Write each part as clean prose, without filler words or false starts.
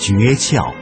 诀窍。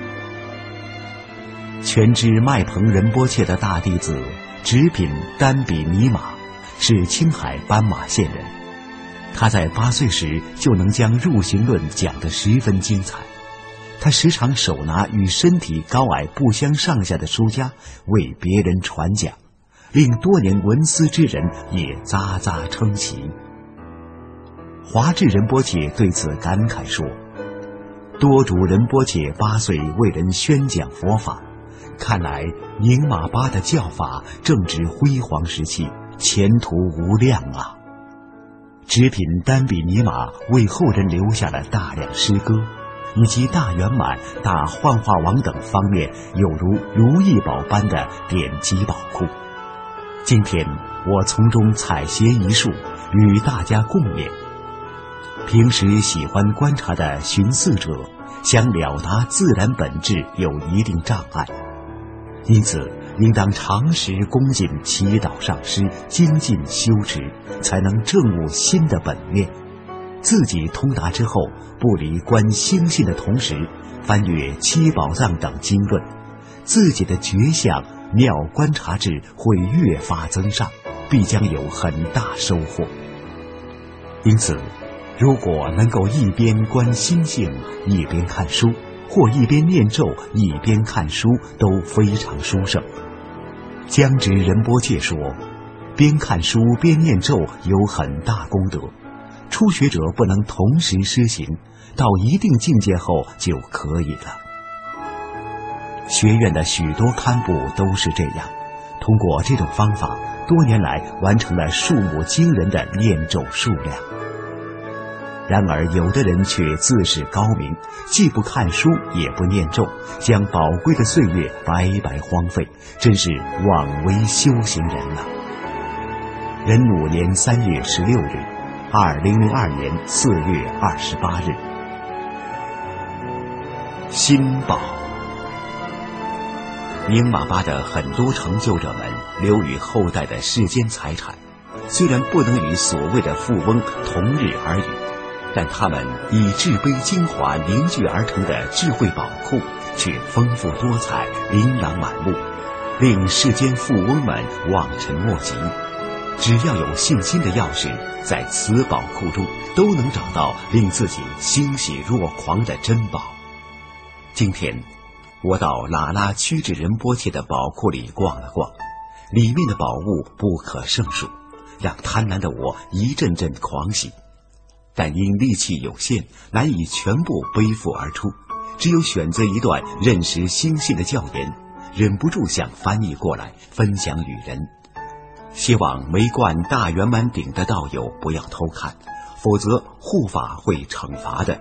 全知麦彭仁波切的大弟子直品丹比尼玛是青海斑马县人，他在8岁时就能将入行论讲得十分精彩。他时常手拿与身体高矮不相上下的书家为别人传讲，令多年闻思之人也咂咂称奇。华智仁波切对此感慨说：多主仁波切8岁为人宣讲佛法，看来宁玛巴的教法正值辉煌时期，前途无量啊。直品丹比尼玛为后人留下了大量诗歌，以及大圆满、大幻化王等方面有如如意宝般的典籍宝库。今天我从中采撷一束与大家共勉。平时喜欢观察的寻思者，想了达自然本质有一定障碍，因此应当常时恭敬祈祷上师，精进修持，才能证悟心的本愿。自己通达之后，不离观心性的同时，翻阅七宝藏等经论，自己的觉相妙观察智会越发增上，必将有很大收获。因此如果能够一边观心性一边看书，或一边念咒一边看书，都非常殊胜。江直仁波切说，边看书边念咒有很大功德，初学者不能同时施行，到一定境界后就可以了。学院的许多堪布都是这样，通过这种方法，多年来完成了数目惊人的念咒数量。然而有的人却自恃高明，既不看书也不念咒，将宝贵的岁月白白荒废，真是枉为修行人啊。壬午年3月16日，2002年4月28日。心宝。宁玛巴的很多成就者们留与后代的世间财产，虽然不能与所谓的富翁同日而语，但他们以智悲精华凝聚而成的智慧宝库却丰富多彩，琳琅满目，令世间富翁们望尘莫及。只要有信心的钥匙，在此宝库中都能找到令自己欣喜若狂的珍宝。今天我到喇拉屈智仁波切的宝库里逛了逛，里面的宝物不可胜数，让贪婪的我一阵阵狂喜。但因力气有限，难以全部背负而出，只有选择一段认识心性的教言，忍不住想翻译过来分享与人。希望没冠大圆满顶的道友不要偷看，否则护法会惩罚的。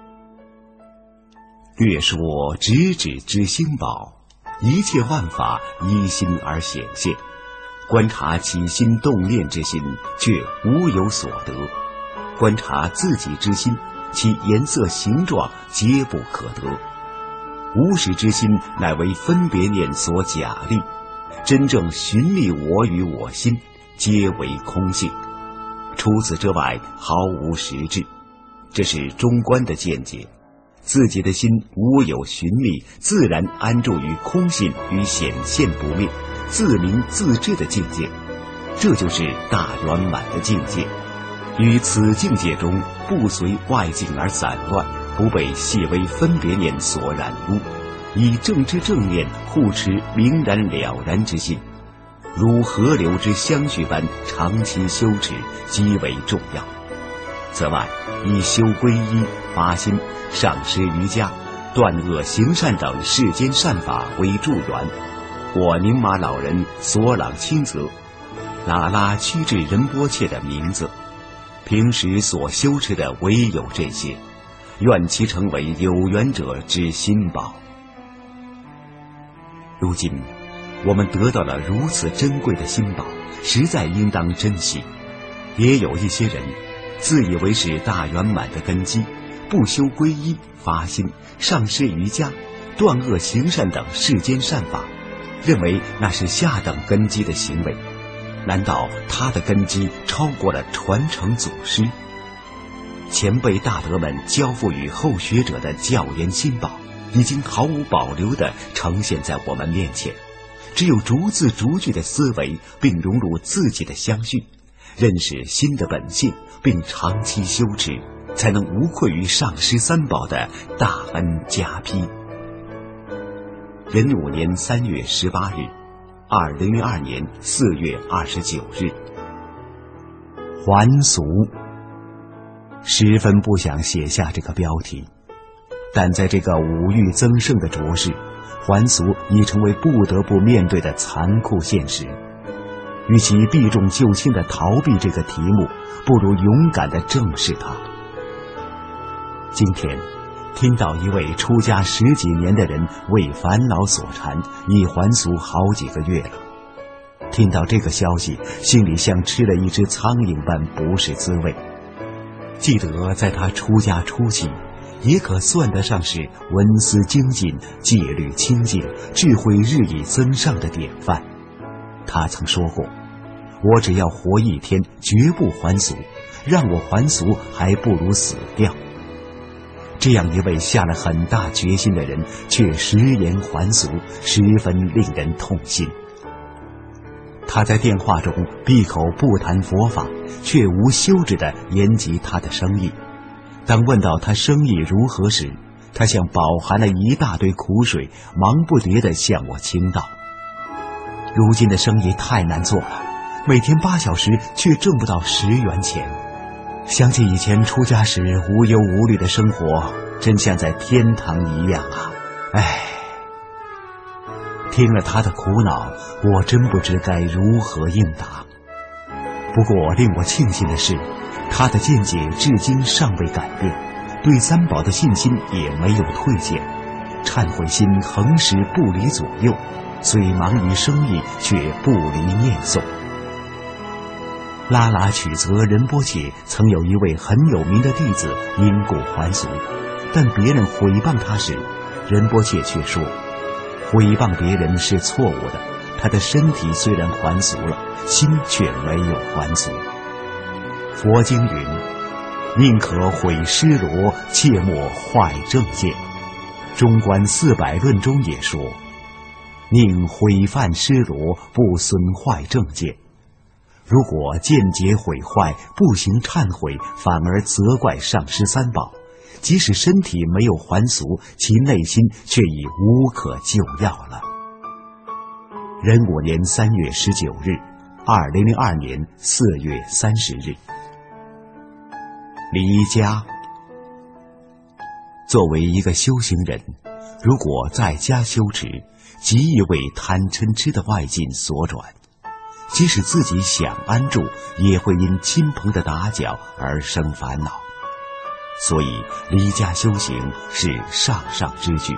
略说直指之心宝，一切万法依心而显现，观察起心动念之心，却无有所得。观察自己之心，其颜色形状皆不可得。无始之心乃为分别念所假立，真正寻觅我与我心，皆为空性。除此之外，毫无实质。这是中观的见解。自己的心无有寻觅，自然安住于空性与显现不灭、自明自知的境界，这就是大圆满的境界。于此境界中，不随外境而散乱，不被细微分别念所染污，以正知正念护持明然了然之心，如河流之相续般长期修持极为重要。此外，以修皈依、发心、上师瑜伽、断恶行善等世间善法为助缘，我宁玛老人索朗钦泽，喇拉屈智仁波切的名字。平时所修持的唯有这些，愿其成为有缘者之心宝。如今我们得到了如此珍贵的心宝，实在应当珍惜。也有一些人自以为是大圆满的根基，不修皈依、发心、上师瑜伽、断恶行善等世间善法，认为那是下等根基的行为。难道他的根基超过了传承祖师？ 前辈大德们交付予后学者的教研心宝，已经毫无保留地呈现在我们面前。只有逐字逐句的思维，并融入自己的相续，认识心的本性，并长期修持，才能无愧于上师三宝的大恩加披。壬午年3月18日，2002年4月29日。还俗，十分不想写下这个标题，但在这个五欲增盛的浊世，还俗已成为不得不面对的残酷现实。与其避重就轻地逃避这个题目，不如勇敢地正视它。今天听到一位出家10几年的人为烦恼所缠，已还俗好几个月了。听到这个消息，心里像吃了一只苍蝇般不是滋味。记得在他出家初期，也可算得上是文思精进、戒律清净、智慧日益增上的典范。他曾说过，我只要活一天，绝不还俗，让我还俗还不如死掉。这样一位下了很大决心的人，却食言还俗，十分令人痛心。他在电话中闭口不谈佛法，却无休止地言及他的生意。当问到他生意如何时，他像饱含了一大堆苦水，忙不迭地向我倾倒。如今的生意太难做了，每天8小时却挣不到10元钱。想起以前出家时无忧无虑的生活，真像在天堂一样啊！唉，听了他的苦恼，我真不知该如何应答。不过令我庆幸的是，他的见解至今尚未改变，对三宝的信心也没有退减，忏悔心恒时不离左右，虽忙于生意，却不离念诵。拉喇曲泽仁波切曾有一位很有名的弟子因故还俗，但别人毁谤他时，仁波切却说，毁谤别人是错误的，他的身体虽然还俗了，心却没有还俗。佛经云，宁可毁尸罗，切莫坏正见。中观400论中也说，宁毁犯尸罗，不损坏正见。如果见解毁坏，不行忏悔，反而责怪上师三宝，即使身体没有还俗，其内心却已无可救药了。壬午年3月19日，2002年4月30日。离家。作为一个修行人，如果在家修持，极易为贪嗔痴的外境所转，即使自己想安住，也会因亲朋的打搅而生烦恼。所以离家修行是上上之举。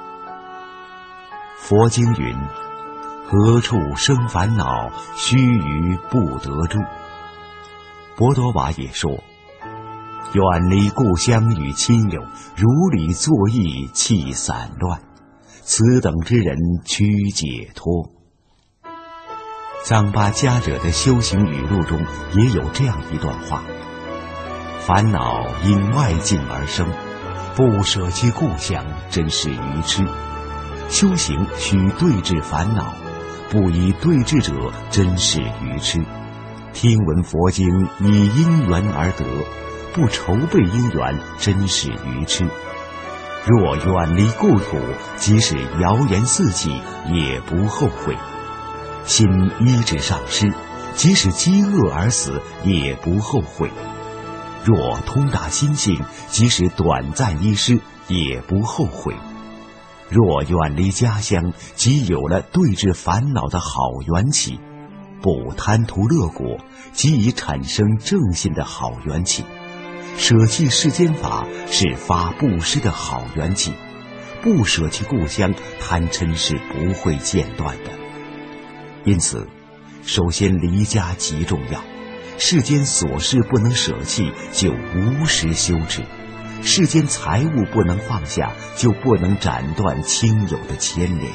佛经云，何处生烦恼，须臾不得住。博朵瓦也说，远离故乡与亲友，如履作意，气散乱，此等之人趋解脱。藏巴迦者的修行语录中也有这样一段话，烦恼因外境而生，不舍弃故乡，真是愚痴。修行须对治烦恼，不以对治者，真是愚痴。听闻佛经以因缘而得，不筹备因缘，真是愚痴。若远离故土，即使谣言四起，也不后悔。心依止上师，即使饥饿而死，也不后悔。若通达心性，即使短暂遗失，也不后悔。若远离家乡，即有了对治烦恼的好缘起，不贪图乐果，即已产生正信的好缘起。舍弃世间法，是发布施的好缘起。不舍弃故乡，贪嗔是不会间断的。因此，首先离家极重要。世间琐事不能舍弃，就无时修持；世间财物不能放下，就不能斩断亲友的牵连。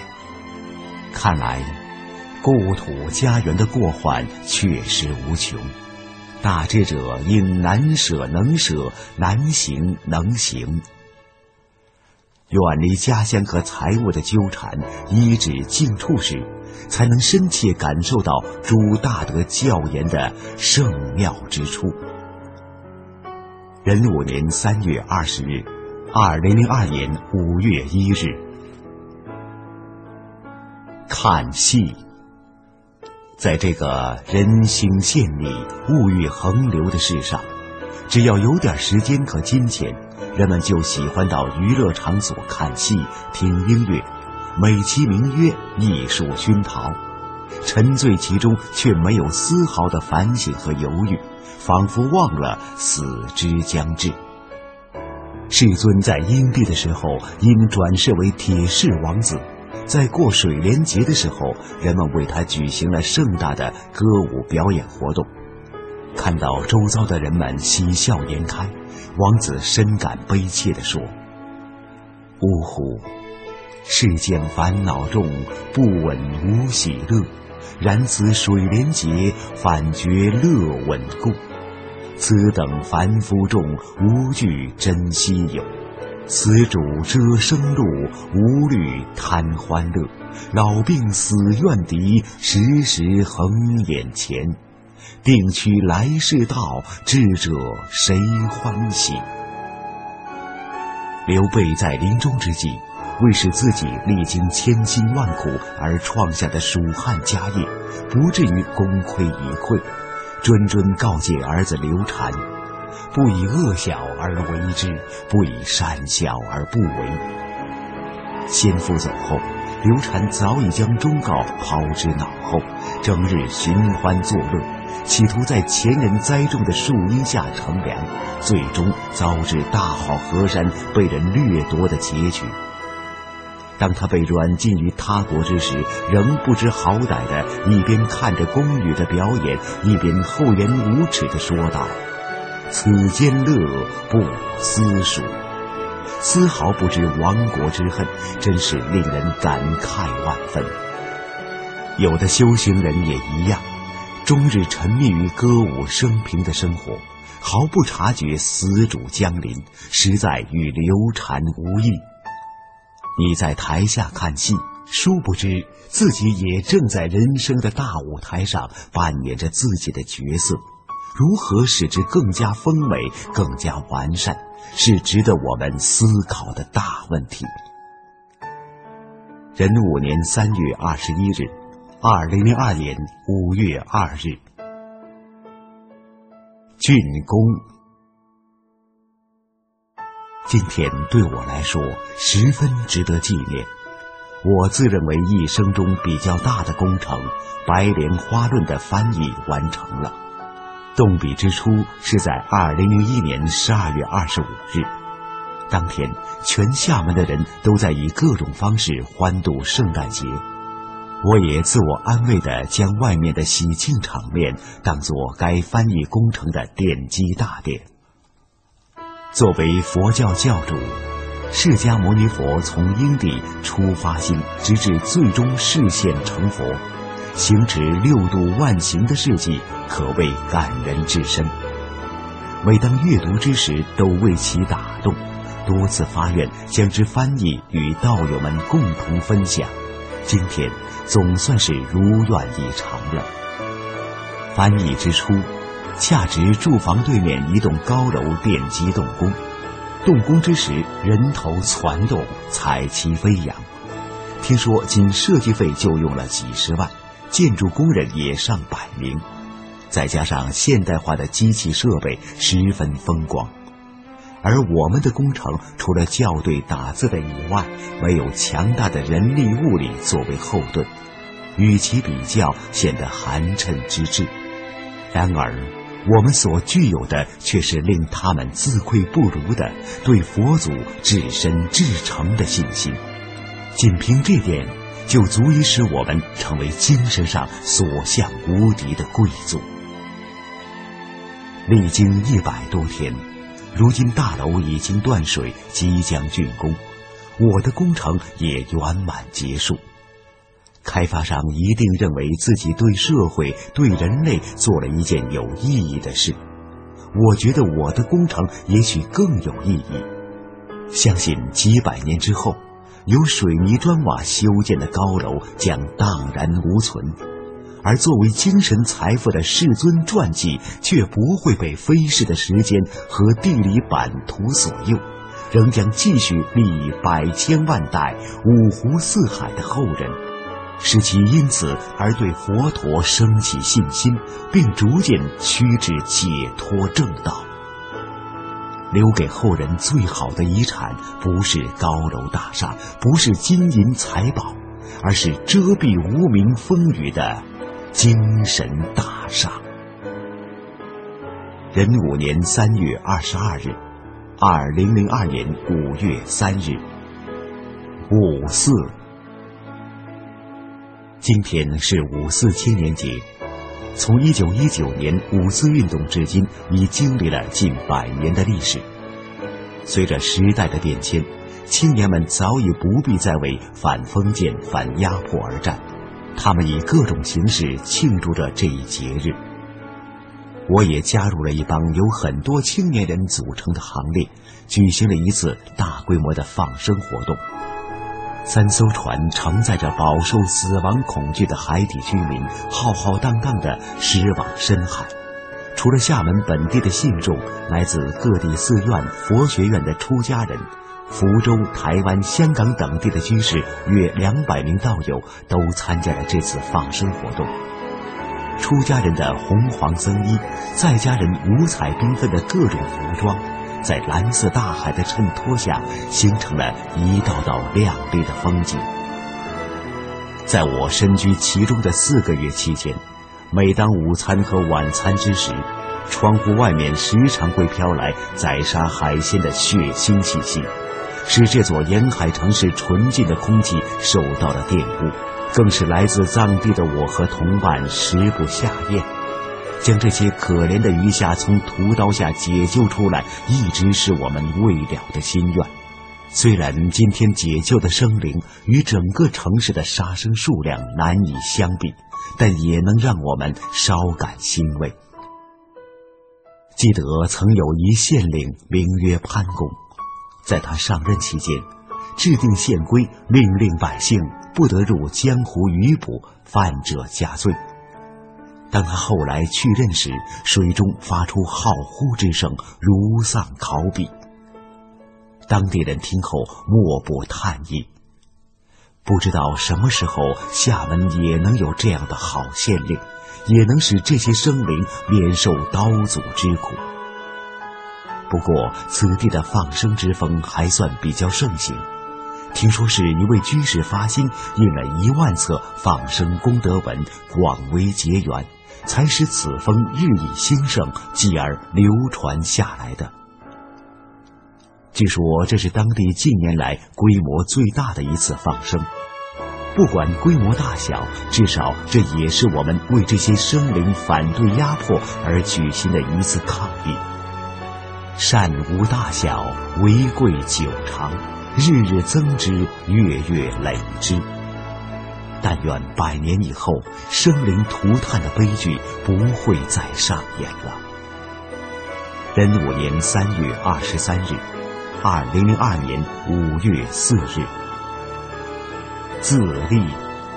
看来，故土家园的过患确实无穷。 大智者应难舍能舍，难行能行。远离家乡和财物的纠缠，依止静处时，才能深切感受到诸大德教言的圣妙之处。壬午年3月20日，2002年5月1日。看戏。在这个人心羡靡、物欲横流的世上，只要有点时间和金钱，人们就喜欢到娱乐场所看戏、听音乐，美其名曰艺术熏陶，沉醉其中，却没有丝毫的反省和犹豫，仿佛忘了死之将至。世尊在因地的时候，因转世为铁氏王子，在过水莲节的时候，人们为他举行了盛大的歌舞表演活动。看到周遭的人们喜笑颜开，王子深感悲切地说：呜呼，世间烦恼重，不闻无喜乐，然此水莲节，反觉乐稳固。此等凡夫众，无惧真稀有。此主遮生路，无虑贪欢乐。老病死怨敌，时时恒眼前。定趋来世道，智者谁欢喜？刘备在临终之际，为使自己历经千辛万苦而创下的蜀汉家业不至于功亏一篑，谆谆告诫儿子刘禅：不以恶小而为之，不以善小而不为。先父走后，刘禅早已将忠告抛之脑后，整日寻欢作乐，企图在前人栽种的树荫下乘凉，最终遭致大好河山被人掠夺的结局。当他被软禁于他国之时，仍不知好歹的一边看着宫女的表演，一边厚颜无耻地说道：此间乐，不思蜀。丝毫不知亡国之恨，真是令人感慨万分。有的修行人也一样，终日沉迷于歌舞升平的生活，毫不察觉死主降临，实在与刘禅无异。你在台下看戏，殊不知自己也正在人生的大舞台上扮演着自己的角色，如何使之更加丰美、更加完善，是值得我们思考的大问题。壬午年3月21日，2002年5月2日。竣工。今天对我来说十分值得纪念。我自认为一生中比较大的工程《白莲花论》的翻译完成了。动笔之初是在2001年12月25日，当天全厦门的人都在以各种方式欢度圣诞节。我也自我安慰地将外面的喜庆场面当作该翻译工程的奠基大典。作为佛教教主，释迦牟尼佛从因地出发心，直至最终示现成佛，行持6度万行的事迹，可谓感人至深。每当阅读之时，都为其打动，多次发愿将之翻译与道友们共同分享。今天总算是如愿以偿了。翻译之初，恰值住房对面一栋高楼奠基动工，动工之时，人头攒动，彩旗飞扬。听说仅设计费就用了几十万，建筑工人也上百名，再加上现代化的机器设备，十分风光。而我们的工程除了校对打字的以外，没有强大的人力物力作为后盾，与其比较显得寒碜之至。然而我们所具有的却是令他们自愧不如的对佛祖至身至诚的信心，仅凭这点就足以使我们成为精神上所向无敌的贵族。历经100多天，如今大楼已经断水，即将竣工，我的工程也圆满结束。 开发商一定认为自己对社会、对人类做了一件有意义的事。我觉得我的工程也许更有意义。相信几百年之后，由水泥砖瓦修建的高楼将荡然无存，而作为精神财富的世尊传记却不会被飞逝的时间和地理版图左右，仍将继续利益百千万代五湖四海的后人，使其因此而对佛陀升起信心，并逐渐趋至解脱正道。留给后人最好的遗产，不是高楼大厦，不是金银财宝，而是遮蔽无名风雨的精神大厦。壬午年3月22日，2002年5月3日，五四。今天是五四青年节。从1919年五四运动至今，已经历了近100年的历史。随着时代的变迁，青年们早已不必再为反封建、反压迫而战，他们以各种形式庆祝着这一节日。我也加入了一帮由很多青年人组成的行列，举行了一次大规模的放生活动。3艘船承载着饱受死亡恐惧的海底居民，浩浩荡荡地驶往深海。除了厦门本地的信众，来自各地寺院、佛学院的出家人，福州、台湾、香港等地的居士约200名道友都参加了这次放生活动。出家人的红黄僧衣，在家人五彩缤纷的各种服装，在蓝色大海的衬托下，形成了一道道亮丽的风景。在我身居其中的4个月期间，每当午餐和晚餐之时，窗户外面时常会飘来宰杀海鲜的血腥气息，使这座沿海城市纯净的空气受到了玷污，更是来自藏地的我和同伴食不下咽。将这些可怜的鱼虾从屠刀下解救出来，一直是我们未了的心愿。虽然今天解救的生灵与整个城市的杀生数量难以相比，但也能让我们稍感欣慰。记得曾有一县令名曰潘公，在他上任期间，制定县规，命令百姓不得入江湖渔捕，犯者加罪。当他后来去任时，水中发出号呼之声，如丧考妣。当地人听后莫不叹意，不知道什么时候厦门也能有这样的好县令，也能使这些生灵免受刀俎之苦。不过此地的放生之风还算比较盛行，听说是一位居士发心印了1万册放生功德文，广为结缘，才使此风日益兴盛，继而流传下来的。据说这是当地近年来规模最大的一次放生。不管规模大小，至少这也是我们为这些生灵反对压迫而举行的一次抗议。善无大小，为贵久长，日日增之，月月累之。但愿100年以后，生灵涂炭的悲剧不会再上演了。壬午年3月23日，2002年5月4日。自立。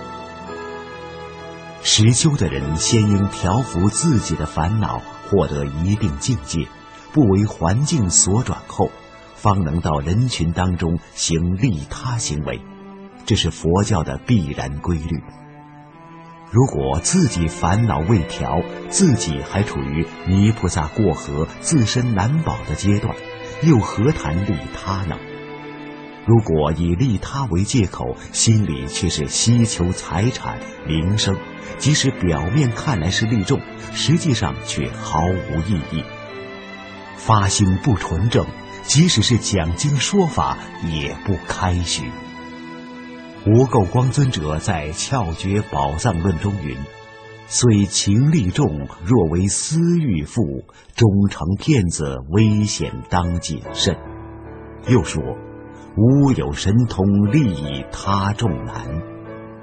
实修的人先应调伏自己的烦恼，获得一定境界，不为环境所转后，方能到人群当中行利他行为，这是佛教的必然规律。如果自己烦恼未调，自己还处于泥菩萨过河自身难保的阶段，又何谈利他呢？如果以利他为借口，心里却是希求财产名声，即使表面看来是利众，实际上却毫无意义。发心不纯正，即使是讲经说法也不开许。无垢光尊者在《窍诀宝藏论》中云：虽情利众，若为私欲富，终成骗子，危险当谨慎。又说：无有神通，利益他众难。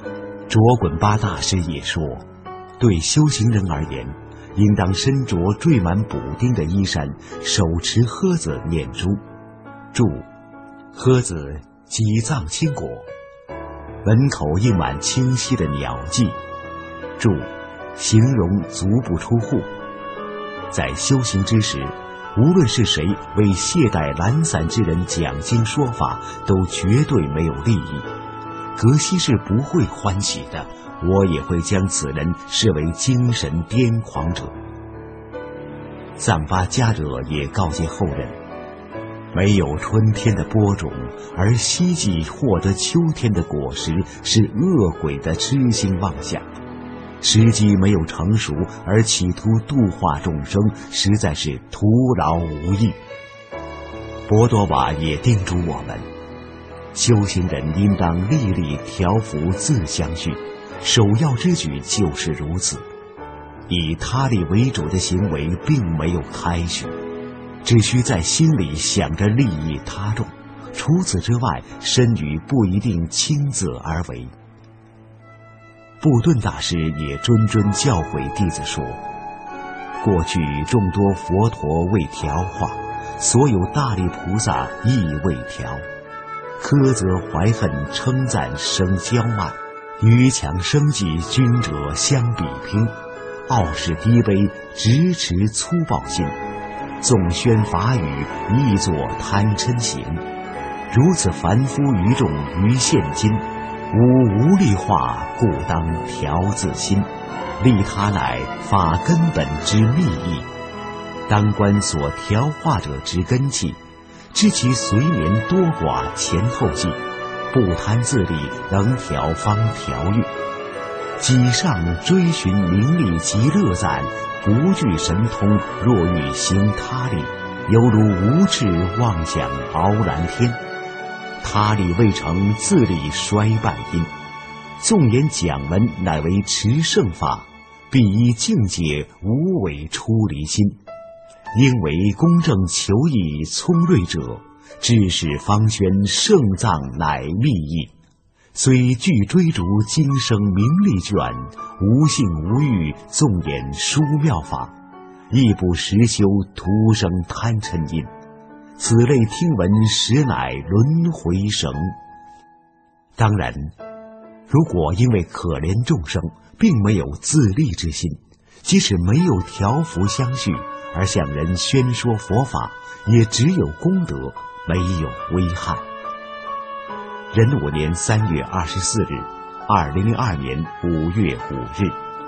卓滚巴大师也说，对修行人而言，应当身着缀满补丁的衣衫，手持诃子念珠。注：诃子即藏青果，门口印满清晰的鸟迹。注：形容足不出户。在修行之时，无论是谁为懈怠懒散之人讲经说法，都绝对没有利益。格西是不会欢喜的，我也会将此人视为精神癫狂者。藏巴迦惹也告诫后人，没有春天的播种，而希冀获得秋天的果实，是恶鬼的痴心妄想。时机没有成熟而企图度化众生，实在是徒劳无益。博多瓦也叮嘱我们，修行人应当历历调伏自相续，首要之举就是如此。以他利为主的行为并没有开许，只需在心里想着利益他众，除此之外，身语不一定亲自而为。布顿大师也谆谆教诲弟子说，过去众多佛陀未调化，所有大力菩萨亦未调，苛责怀恨称赞生骄慢，于强生计君者相比拼，傲视低卑直持粗暴心，纵宣法语亦作贪嗔行，如此凡夫于众于现今，无力化，故当调自心，利他乃法根本之密意。当观所调化者之根气，知其随年多寡前后计，不贪自利，能调方调御。己上追寻名利及乐赞，不具神通，若欲行他利，犹如无智妄想傲然天。他利未成，自利衰败因。纵言讲文乃为持圣法，必依境界无为出离心。应为公正求义聪锐者，知识方宣圣藏乃密意。虽具追逐今生名利卷，无性无欲，纵演殊妙法，亦不实修徒生贪嗔因。此类听闻实乃轮回绳。当然，如果因为可怜众生，并没有自利之心，即使没有调伏相续，而向人宣说佛法，也只有功德，没有危害。壬午年3月24日，2002年5月5日。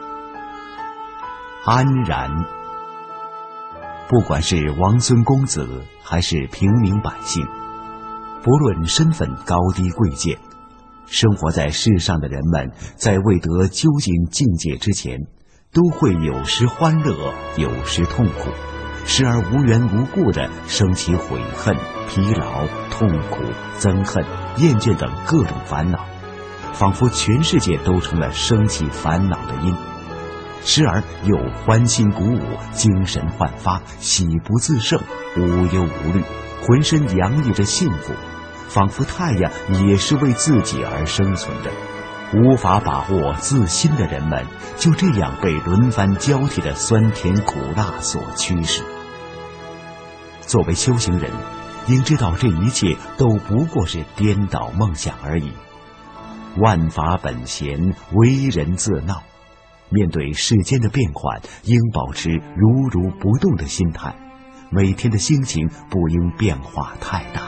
安然。不管是王孙公子还是平民百姓，不论身份高低贵贱，生活在世上的人们，在未得究竟境界之前，都会有时欢乐，有时痛苦，时而无缘无故地生起悔恨、疲劳、痛苦、憎恨、厌倦等各种烦恼，仿佛全世界都成了生起烦恼的因。时而又欢欣鼓舞，精神焕发，喜不自胜，无忧无虑，浑身洋溢着幸福，仿佛太阳也是为自己而生存着。无法把握自心的人们，就这样被轮番交替的酸甜苦辣所驱使。作为修行人，应知道这一切都不过是颠倒梦想而已。万法本闲，为人自闹。面对世间的变幻，应保持如如不动的心态，每天的心情不应变化太大。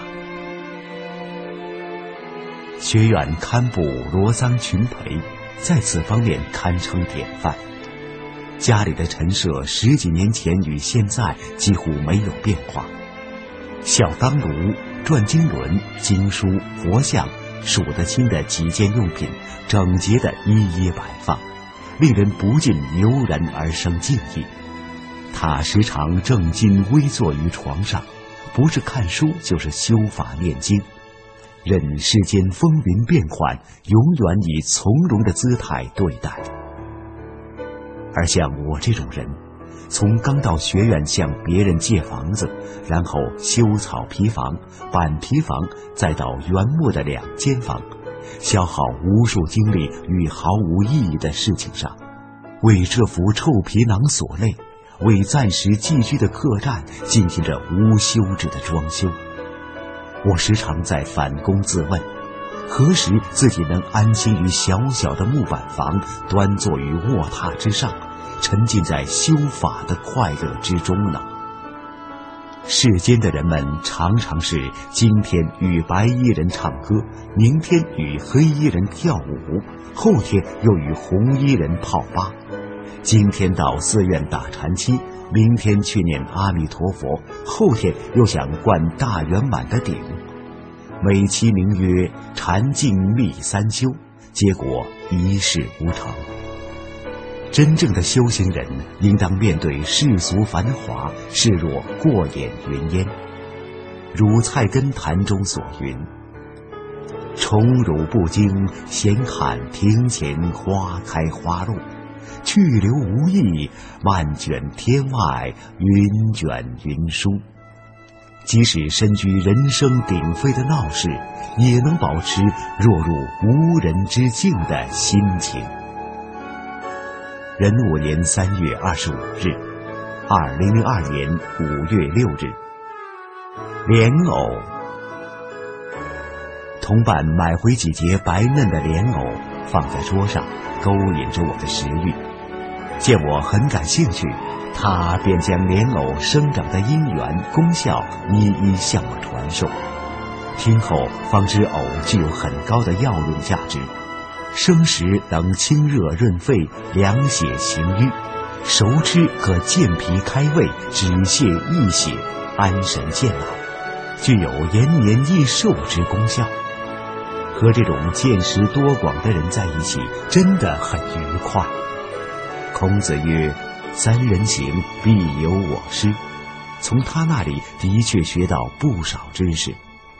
学院堪布罗桑群培，在此方面堪称典范。家里的陈设10几年前与现在几乎没有变化，小当炉、转经轮、经书、佛像，数得清的几件用品，整洁的一一摆放，令人不禁油然而生敬意。他时常正襟危坐于床上，不是看书就是修法念经，任世间风云变幻，永远以从容的姿态对待。而像我这种人，从刚到学院向别人借房子，然后修草皮房、板皮房，再到原木的2间房， 消耗无数精力于毫无意义的事情上，为这副臭皮囊所累，为暂时寄居的客栈进行着无休止的装修。我时常在反躬自问，何时自己能安心于小小的木板房，端坐于卧榻之上，沉浸在修法的快乐之中呢？世间的人们常常是今天与白衣人唱歌，明天与黑衣人跳舞，后天又与红衣人泡吧。今天到寺院打禅期，明天去念阿弥陀佛，后天又想灌大圆满的顶，美其名曰禅静密三修，结果一事无成。真正的修行人应当面对世俗繁华，视若过眼云烟。如菜根谭中所云：宠辱不惊，闲看庭前花开花落，去留无意，漫卷天外，云卷云舒。即使身居人声鼎沸的闹市，也能保持若入无人之境的心情。壬午年3月25日，2002年5月6日，莲藕。同伴买回几节白嫩的莲藕，放在桌上，勾引着我的食欲。见我很感兴趣，他便将莲藕生长的因缘功效一一向我传授。听后方知藕具有很高的药用价值，生食能清热润肺，凉血行瘀；熟吃可健脾开胃，止泻益血，安神健脑，具有延年益寿之功效。和这种见识多广的人在一起，真的很愉快。孔子曰：三人行，必有我师。从他那里的确学到不少知识。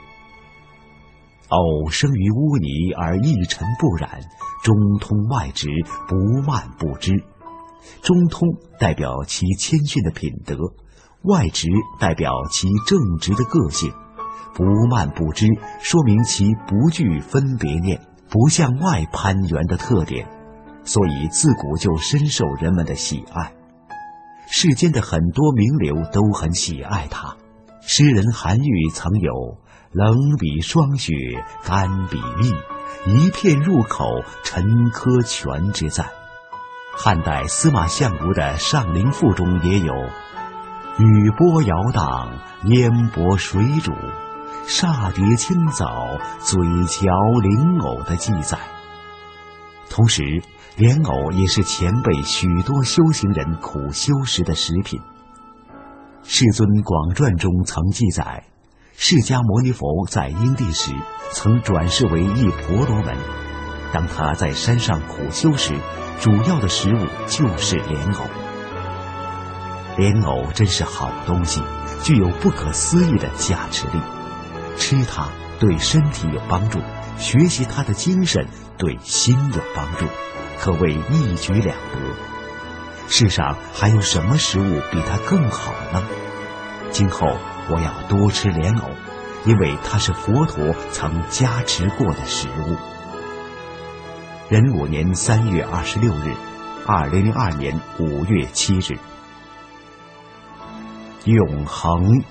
藕生于污泥而一尘不染，中通外直，不蔓不枝。中通代表其谦逊的品德，外直代表其正直的个性，不蔓不枝说明其不具分别念，不向外攀援的特点，所以自古就深受人们的喜爱。世间的很多名流都很喜爱他。诗人韩愈曾有冷比霜雪，干比蜜，一片入口，沉疴泉之赞。汉代司马相如的《上林赋》中也有雨波摇荡，烟波水煮，煞蝶清早，嘴嚼莲藕的记载。同时，莲藕也是前辈许多修行人苦修时的食品。世尊广传中曾记载，释迦牟尼佛在因地时曾转世为一婆罗门，当他在山上苦修时，主要的食物就是莲藕。莲藕真是好东西，具有不可思议的加持力。吃它对身体有帮助，学习它的精神对心有帮助，可谓一举两得。世上还有什么食物比它更好呢？今后我要多吃莲藕，因为它是佛陀曾加持过的食物。壬午年3月26日，2002年5月7日。永恒。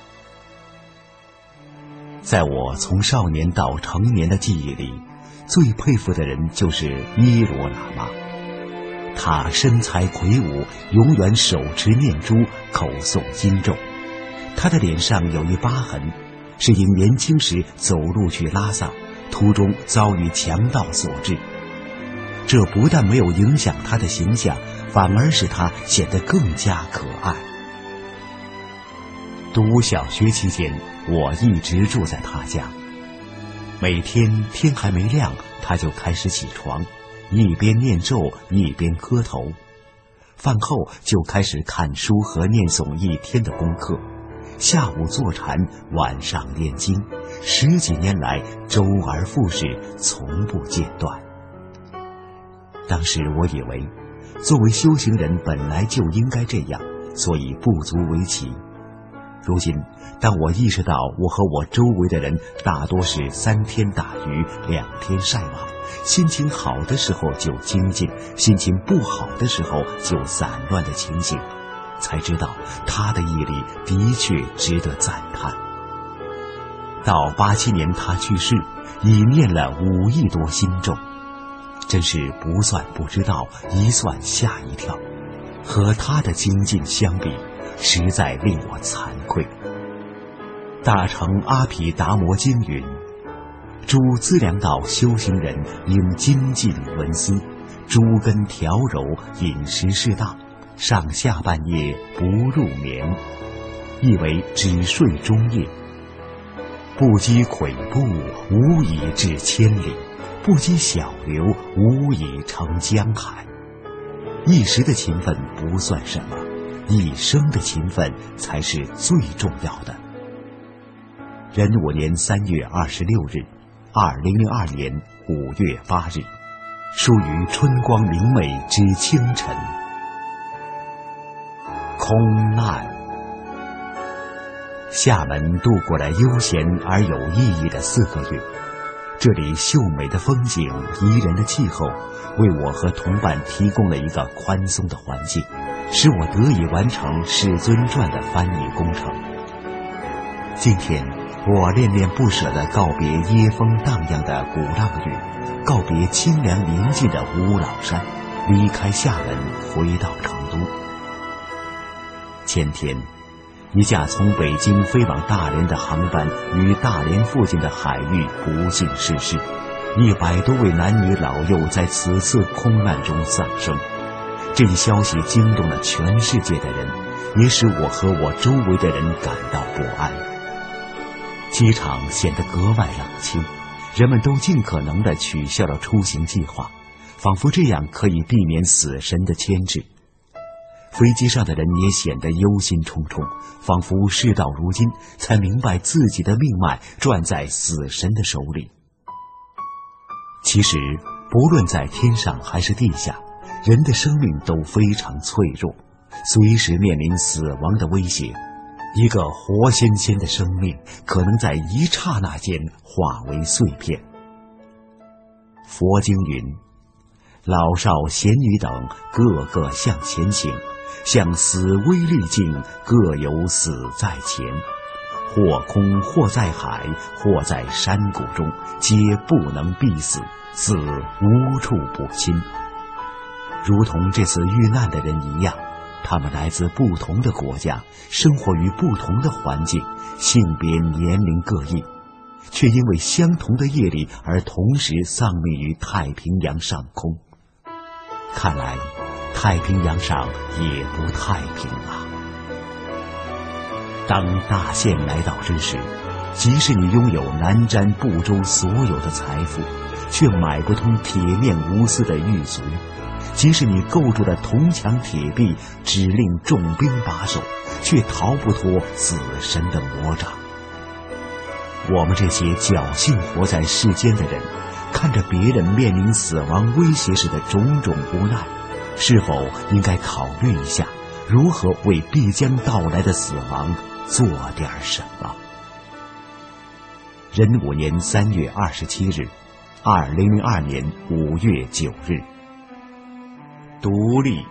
在我从少年到成年的记忆里，最佩服的人就是伊罗喇嘛。他身材魁梧，永远手持念珠，口诵经咒。他的脸上有一疤痕，是因年轻时走路去拉萨，途中遭遇强盗所致。这不但没有影响他的形象，反而使他显得更加可爱。读小学期间，我一直住在他家。每天天还没亮，他就开始起床，一边念咒一边磕头。饭后就开始看书和念诵一天的功课，下午坐禅，晚上念经，10几年来周而复始，从不间断。当时我以为，作为修行人本来就应该这样，所以不足为奇。 如今，当我意识到我和我周围的人大多是3天打鱼2天晒网，心情好的时候就精进，心情不好的时候就散乱的情形，才知道他的毅力的确值得赞叹。到87年他去世，已念了5亿多心咒，真是不算不知道，一算吓一跳。和他的精进相比，实在令我惭愧。大乘阿毗达摩经云：诸资粮道修行人应精进闻思，诸根调柔，饮食适当，上下半夜不入眠，意为只睡中夜。不积跬步，无以至千里；不积小流，无以成江海。一时的勤奋不算什么，一生的勤奋才是最重要的。壬午年3月26日，2002年5月8日，属于春光明媚之清晨。空难。厦门度过了悠闲而有意义的4个月，这里秀美的风景、宜人的气候，为我和同伴提供了一个宽松的环境，使我得以完成《世尊传》的翻译工程。今天，我恋恋不舍地告别椰风荡漾的鼓浪屿，告别清凉宁静的五老山，离开厦门，回到成都。前天，一架从北京飞往大连的航班于大连附近的海域不幸失事，100多位男女老幼在此次空难中丧生。这一消息惊动了全世界的人，也使我和我周围的人感到不安。机场显得格外冷清，人们都尽可能地取消了出行计划，仿佛这样可以避免死神的牵制。飞机上的人也显得忧心忡忡，仿佛事到如今才明白自己的命脉攥在死神的手里。其实，不论在天上还是地下，人的生命都非常脆弱，随时面临死亡的威胁。一个活鲜鲜的生命，可能在一刹那间化为碎片。佛经云：老少咸女等，个个向前行，向死危力尽，各有死在前。或空或在海，或在山谷中，皆不能避死，死无处不侵。如同这次遇难的人一样，他们来自不同的国家，生活于不同的环境，性别年龄各异，却因为相同的业力而同时丧命于太平洋上空。看来太平洋上也不太平啊。当大限来到之时，即使你拥有南瞻部洲所有的财富，却买不通铁面无私的狱卒；即使你构筑了铜墙铁壁，指令重兵把守，却逃不脱死神的魔掌。我们这些侥幸活在世间的人，看着别人面临死亡威胁时的种种无奈，是否应该考虑一下，如何为必将到来的死亡做点什么？壬午年3月27日，2002年5月9日。独立。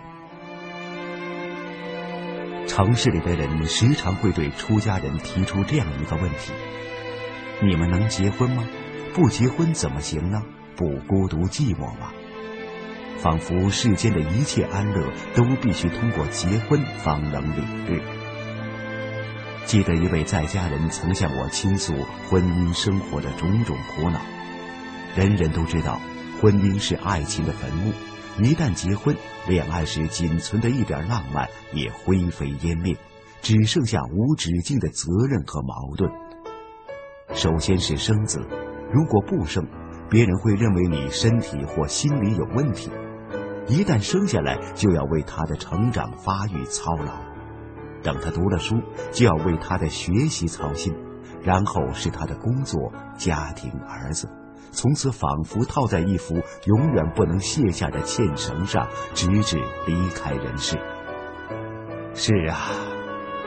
城市里的人时常会对出家人提出这样一个问题：你们能结婚吗？不结婚怎么行呢？不孤独寂寞吗？仿佛世间的一切安乐都必须通过结婚方能领略。记得一位在家人曾向我倾诉婚姻生活的种种苦恼。人人都知道，婚姻是爱情的坟墓，一旦结婚，恋爱时仅存的一点浪漫也灰飞烟灭，只剩下无止境的责任和矛盾。首先是生子，如果不生，别人会认为你身体或心理有问题；一旦生下来，就要为他的成长发育操劳，等他读了书，就要为他的学习操心，然后是他的工作、家庭、儿子，从此仿佛套在一幅永远不能卸下的纤绳上，直至离开人世。是啊，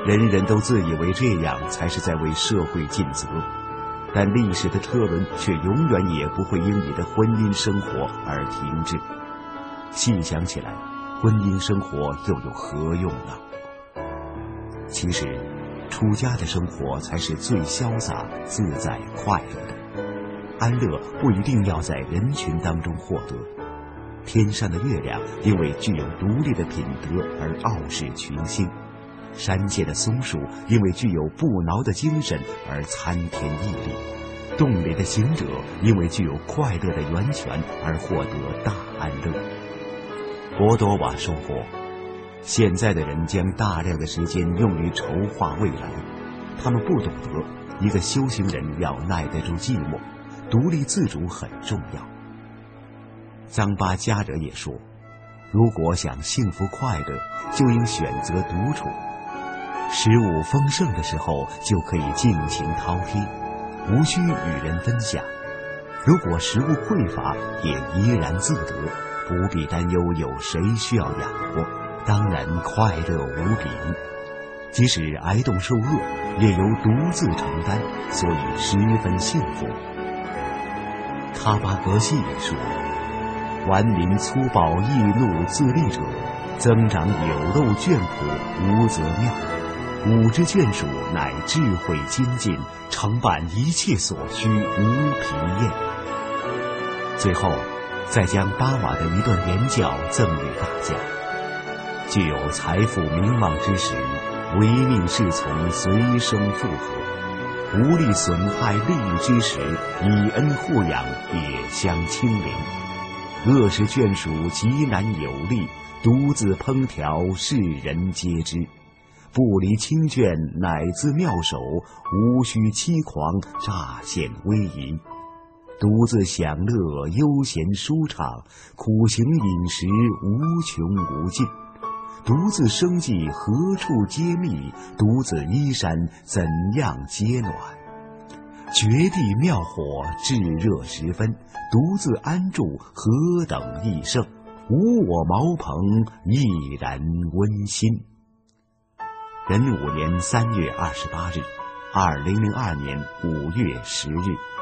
人人都自以为这样才是在为社会尽责，但历史的车轮却永远也不会因你的婚姻生活而停滞。细想起来，婚姻生活又有何用呢？其实，出家的生活才是最潇洒、自在、快乐的。安乐不一定要在人群当中获得。天上的月亮因为具有独立的品德而傲视群星，山涧的松树因为具有不挠的精神而参天屹立，洞里的行者因为具有快乐的源泉而获得大安乐。博多瓦说过，现在的人将大量的时间用于筹划未来，他们不懂得一个修行人要耐得住寂寞，独立自主很重要。藏巴嘉者也说，如果想幸福快乐，就应选择独处。食物丰盛的时候，就可以尽情饕餮，无需与人分享；如果食物匮乏，也怡然自得，不必担忧有谁需要养活，当然快乐无比。即使挨冻受饿，也由独自承担，所以十分幸福。卡巴格西也说，顽民粗暴易怒自立者，增长有漏眷朴，无则妙。吾之眷属，乃智慧精进，承办一切所需，无疲厌。最后，再将巴瓦的一段言教赠予大家：具有财富名望之时，唯命是从，随生附和；无力损害利益之时，以恩护养，也相亲邻。饿食眷属极难有力，独自烹调，世人皆知。不离亲眷，乃自妙手，无需欺狂，乍显威仪。独自享乐，悠闲舒畅，苦行饮食，无穷无尽。独自生计，何处皆密；独自衣衫，怎样皆暖。绝地妙火，炙热时分；独自安住，何等益盛。无我茅棚，毅然温馨。壬午年3月28日，2002年5月10日。